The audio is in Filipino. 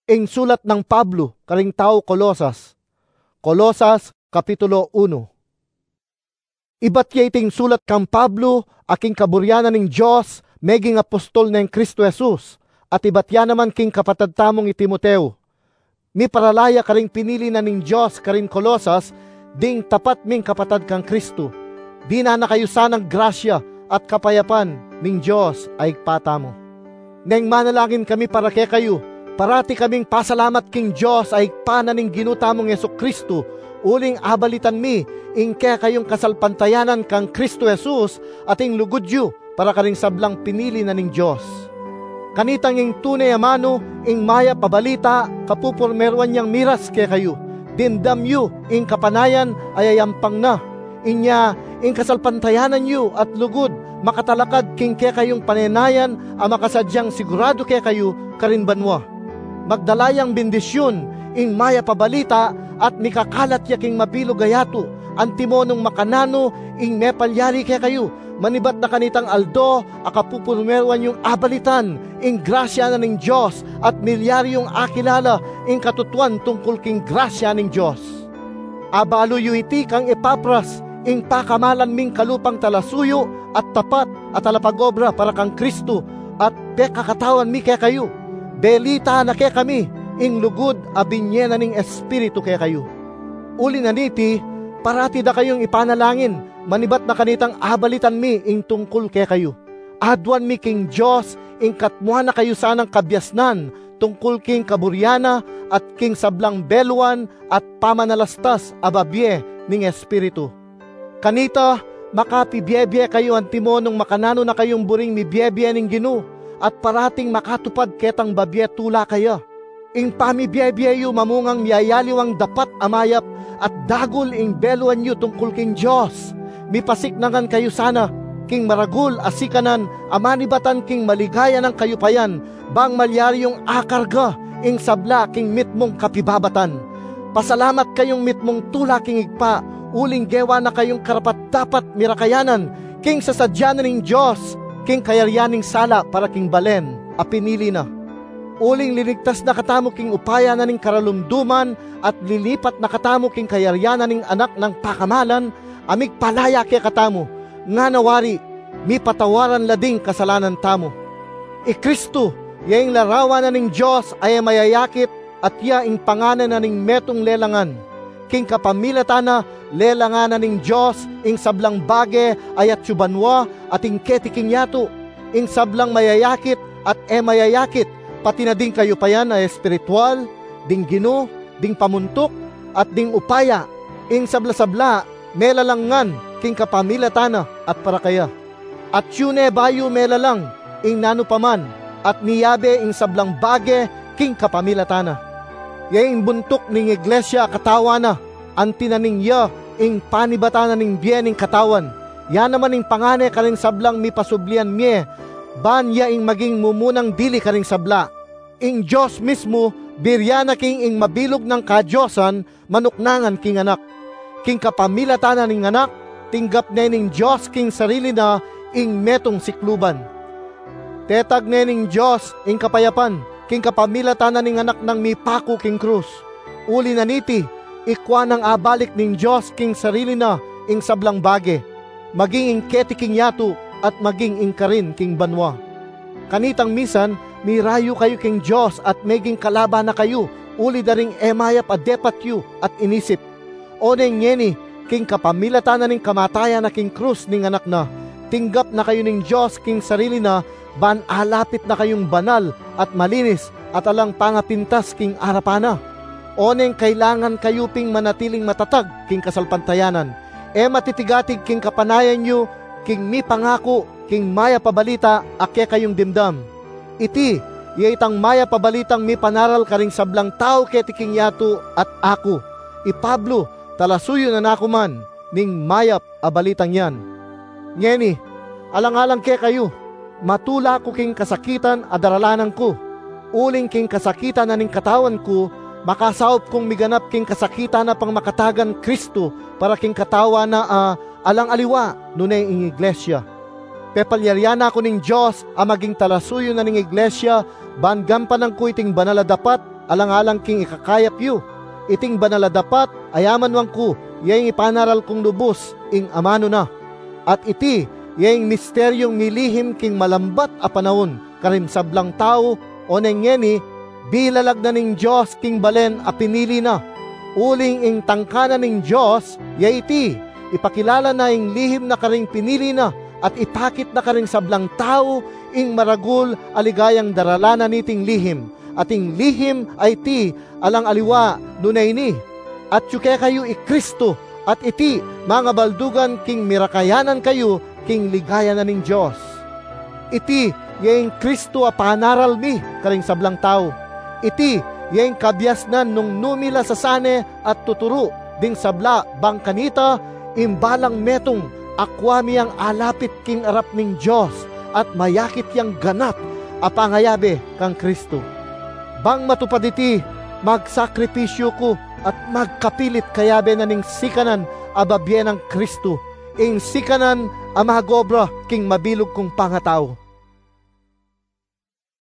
Ing sulat ng Pablo karing tao Kolosas. Kolosas Kapitulo 1. Iba't iting sulat kang Pablo, aking kaburyanan ng Diyos, meging apostol ng Kristo Jesus, at iba't yan naman king kapatad tamong Timoteo. Mi paralaya karing pinili na ng Diyos karing Kolosas, ding tapat ming kapatad kang Kristo. Di na kayo sanang grasya at kapayapan ng Diyos ay patamo. Neng manalangin kami para kay kayo, parati kaming pasalamat king Diyos ay pananing ginutamong Yesu Kristo, uling abalitan mi, ingke kayong kasalpantayanan kang Kristo Jesus, ating lugudyo para karing sablang pinili na ning Diyos. Kanitang ing tunay amano, ing maya pabalita, kapupurmeruan niyang miras kay kayo, dindam yu, ing kapanayan ay ayampang na, inya, ing kasalpantayanan yu at lugod, makatalakad king kay kayong panenayan, makasadyang sigurado kay kayo, karinbanwa. Magdalayang bendisyon, ing maya pabalita, at mikakalat yaking mapilo gayato, antimonong makanano, ing mepalyari kay kayo, manibat na kanitang aldo, akapupurmeruan yung abalitan, ing grasya na ng Diyos, at milyari yung akilala, ing katutuan tungkol king grasya ng Diyos. Abalo yu iti kang Epapras, ing pakamalan ming kalupang talasuyo, at tapat, at alapagobra para kang Kristo, at pekakatawan mi kay kayo. Belita na kay kami, ing lugod abinyena ning espiritu kay kayo. Uli na niti, parati da kayong ipanalangin, manibat na kanitang abalitan mi ing tungkol kay kayo. Adwan mi king Diyos, ing katmuha na kayo sanang kabyasnan, tungkol king kaburyana, at king sablang beluan, at pamanalastas ababye ning espiritu. Kanita, makapibiyebye kayo antimonong makanano na kayong buring mibiyebye ning Gino, at parating makatupad ketang babye tula kaya. Ing pamibiyebye yu mamungang miyayaliwang dapat amayap, at dagol ing beluan yu tungkol king Diyos. Mipasiknangan kayo sana, king maragul asikanan, amanibatan king maligaya ng kayupayan, bang malyari yung akarga, ing sabla king mitmong kapibabatan. Pasalamat kayong mitmong tula king igpa, uling gewa na kayong karapat dapat mirakayanan, king sasadyanan ng Diyos, king kayaryaning sala para king balen, pinili na. Uling liligtas na katamo king upaya na ning karalumduman, at lilipat na katamo king kayaryanan ning anak ng pakamalan, amig palaya kay katamo, nga nawari, mi patawaran lading kasalanan tamo. Kristo, yaing larawan na ning Diyos ay mayayakit, at yaing panganan na ning metong lelangan. King kapamilatan na lelangan na ning Diyos, ing sablang bage ayat subanwa, at ing ketiking yato, ing sablang mayayakit, at mayayakit, pati na ding kayo pa yan ay espiritual, ding Gino, ding pamuntok, at ding upaya, ing sabla-sabla, melalangan, king kapamilatana, at para kaya. At yun bayo melalang, ing nano paman, at niyabe ing sablang bage, king kapamilatana. Yaing buntok ning iglesia katawana, antinaning ya, ing panibatanan ning biening katawan, yan naman ing pangane karing sablang mipasublian miye, ban ya ing maging mumunang dili karing sabla. Ing Diyos mismo, biryana king ing mabilog ng kadyosan, manuknangan king anak. King kapamilatanan ning anak, tinggap na ning Diyos king sarili na, ing metong sikluban. Tetag na ning Diyos, ing kapayapan, king kapamilatanan ning anak ng mipako king krus. Uli na niti, ikwa ng abalik ning Diyos king sarili na, ing sablang bage, maging ing keti king yato, at maging ing karin king banwa. Kanitang misan, mirayo kayo king Diyos, at meging kalaban na kayo, uli daring emayap adepat yu, at inisip. O neng yeni, king kapamilatan na ning kamatayan na king krus ning anak na, tinggap na kayo ning Diyos king sarili na, ban alapit na kayong banal, at malinis, at alang pangapintas king arapana. O neng kailangan kayo ping manatiling matatag king kasalpantayanan, matitigatig king kapanayan yu, king mi pangako, king maya pabalita, ake kayong dimdam. Iti, yaitang maya pabalitang mi panaral karing sablang tao keti king yato, at ako, Pablo, talasuyo na nako man, ning mayap abalitang yan. Ngeni, alang-alang ke kayo, matula ko king kasakitan adaralanan ko, uling king kasakitan na ning katawan ko, makasaop kong miganap king kasakitan na pang makatagan Kristo, para king katawa na alang aliwa nunay ing iglesia. Pepalyaryan ako ning Diyos, maging talasuyo na ning iglesia, ban gampanan ko iting banala dapat, alang-alang king ikakayap yu. Iting banala dapat ayaman wang ku, yaing ipanaral kong lubos, ing amano na. At iti, yaing misteryong milihim king malambat a panahon, karim sablang tao, o nengyeni, bilalag na ning Diyos king balen a pinili na. Uling ing tangkana ning Diyos, yaiti, ipakilala na ing lihim na karing pinili na, at ipakit na karing sablang tao, ing maragul aligayang daralana niting lihim. Ating lihim ay ti alang aliwa dunay ni. At yuke kayo Kristo, at iti mga baldugan king mirakayanan kayo king ligaya na ning Diyos. Iti yaing Kristo a panaral mi karing sablang tao. Iti yaing kabyasnan nung numila sa sane at tuturo ding sabla bangkanita imbalang metong akwami ang alapit king arap ning Diyos at mayakit yang ganap a pangayabe kang Kristo. Bang matupad iti, magsakripisyo ko at magkapilit kayabe na ning sikanan ababyen ng Kristo, ing sikanan amagobra king mabilog kong pangatao.